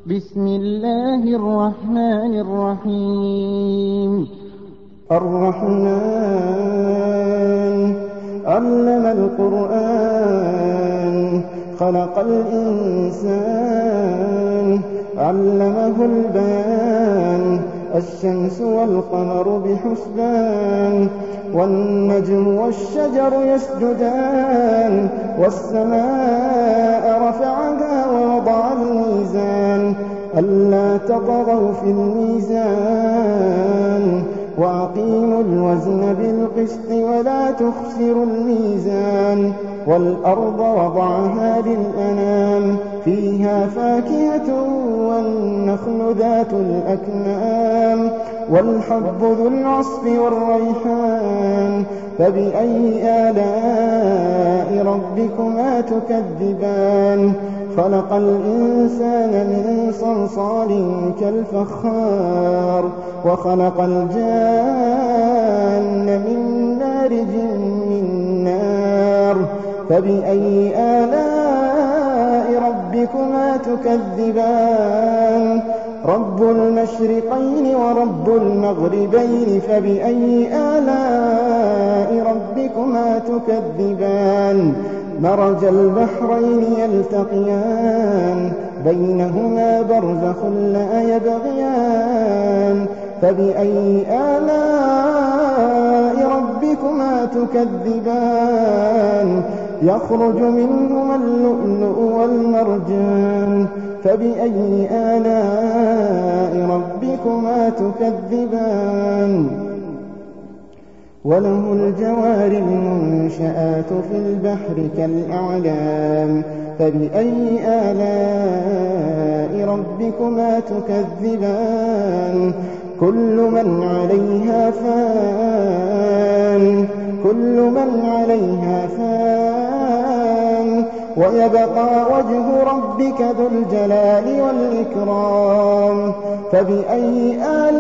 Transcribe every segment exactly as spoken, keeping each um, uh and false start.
بسم الله الرحمن الرحيم. الرحمن علم القرآن خلق الإنسان علمه البيان الشمس والقمر بحسبان والنجم والشجر يسجدان والسماء رفعها ووضع الميزان ألا تطغوا في الميزان وأقيموا الوزن بالقسط ولا تخسروا الميزان والأرض وضعها للأنام فيها فاكهة والنخل ذات الأكمام والحب ذو العصف والريحان فبأي آلاء ربكما تكذبان خلق الإنسان من صلصال كالفخار وخلق الجان من مارج من نار فبأي آلاء ربكما تكذبان رب المشرقين ورب المغربين فبأي آلاء ربكما تكذبان مرج البحرين يلتقيان بينهما برزخ لا يبغيان فبأي آلاء ربكما تكذبان يخرج منهما اللؤلؤ والمرجان فبأي آلاء ربكما تكذبان وله الجوار المنشآت في البحر كالأعلام فبأي آلاء ربكما تكذبان كل من عليها فان كل من عليها فان ويبقى وجه ربك ذو الجلال والإكرام فبأي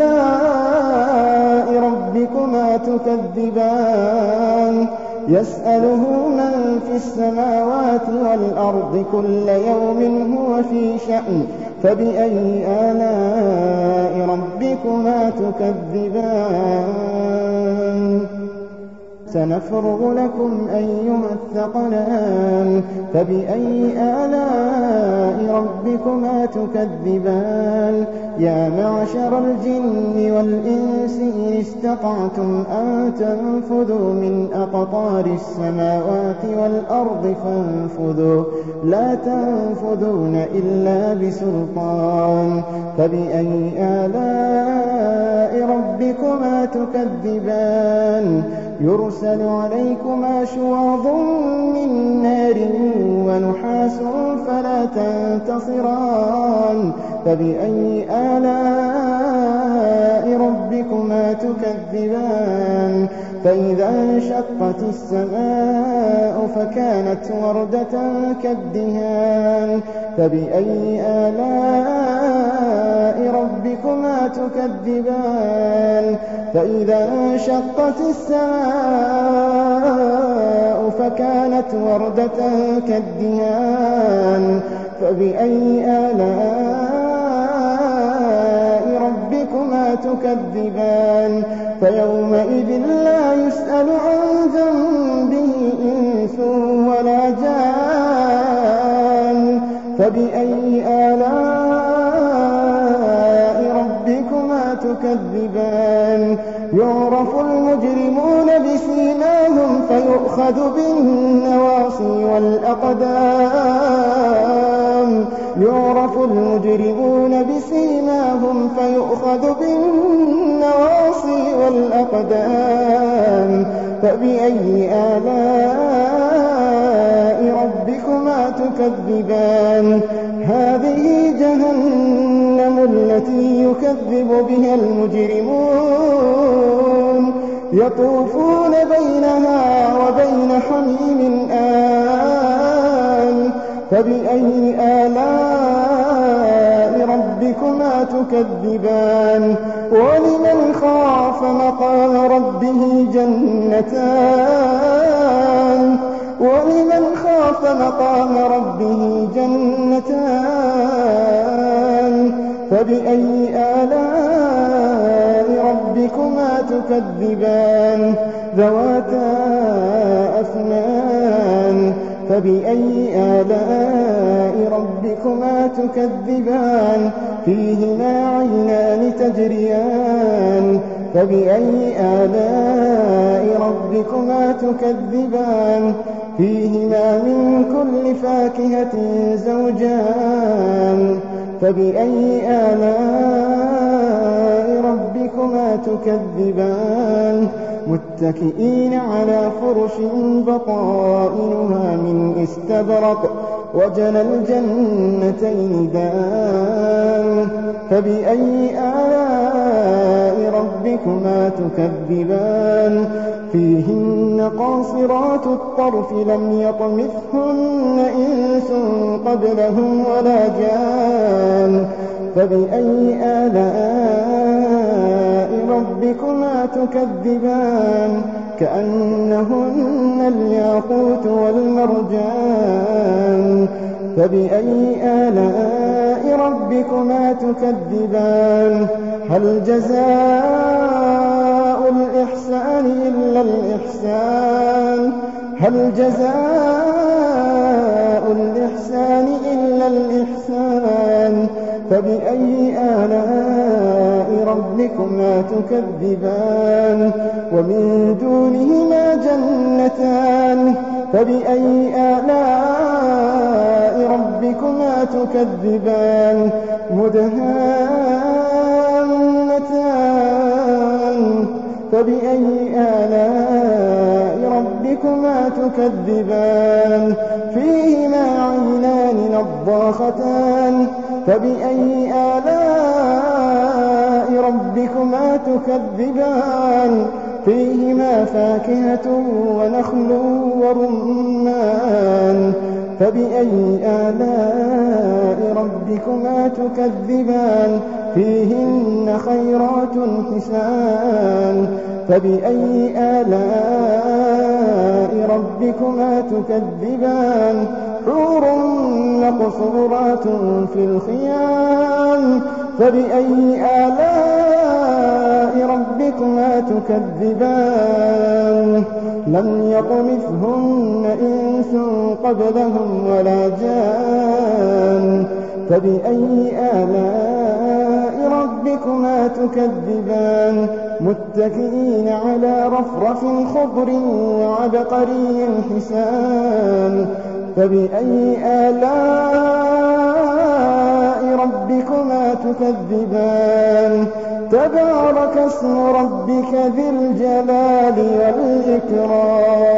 آلاء ربكما تكذبان يسأله من في السماوات والأرض كل يوم هو في شأن فبأي آلاء ربكما تكذبان سنفرغ لكم أيها الثقلان فبأي آلاء ربكما تكذبان يا معشر الجن والإنس إن استطعتم أن تنفذوا من أقطار السماوات والأرض فانفذوا لا تنفذون إلا بسلطان فبأي آلاء ربكما تكذبان يرسل عليكما شواظ من نار ونحاس فلا تنتصران فبأي آلاء ربكما تكذبان فإذا انشقت السماء فكانت وردة كالدهان فبأي آلاء ربكما تكذبان فإذا انشقت السماء فكانت وردة كالدهان فبأي آلاء ربكما تكذبان فيومئذ لا يسأل عن ذنبه إنس ولا جان فبأي آلاء ربكما تكذبان يعرف المجرمون بسيماهم فيؤخذ بالنواصي والأقدام يعرف المجرمون بسيماهم فيؤخذ بالنواصي والأقدام فبأي آلاء ربكما تكذبان هذه جهنم التي يكذب بها المجرمون يطوفون بينها وبين حميم آن فبأي آلاء ربكما تكذبان ولمن خاف مقام ربه جنتان ولمن خاف مقام ربه جنتان تكذبان ذواتا أفنان فبأي آلاء ربكما تكذبان فيهما عينان تجريان فبأي آلاء ربكما تكذبان فيهما من كل فاكهة زوجان فبأي آلاء ربكما تكذبان متكئين على فرش بطائنها من استبرق وجنى الجنتين دان فبأي آلاء ربكما تكذبان فيهن قاصرات الطرف لم يطمثهن إنس قبلهم ولا جان فبأي آلاء ربكما تكذبان كأنهن الياقوت والمرجان فبأي آلاء ربكما تكذبان هل جزاء الإحسان إلا الإحسان هل جزاء الإحسان إلا الإحسان فبأي آلاء ربكما تكذبان ومن دونهما جنتان فبأي آلاء ربكما تكذبان مدهامتان فبأي آلاء ربكما تكذبان فيهما عينان نضاختان فبأي آلاء ربكما تكذبان فيهما فاكهة ونخل ورمان فبأي آلاء ربكما تكذبان فيهن خيرات حسان فبأي آلاء ربكما تكذبان حور مقصورات في الخيام فبأي آلاء ربكما تكذبان لم يطمثهن إنس قبلهم ولا جان فبأي آلاء ربكما تكذبان متكئين على رفرف خضر وعبقري حسان فبأي آلاء ربكما تكذبان تبارك اسم ربك ذي الجلال والإكرام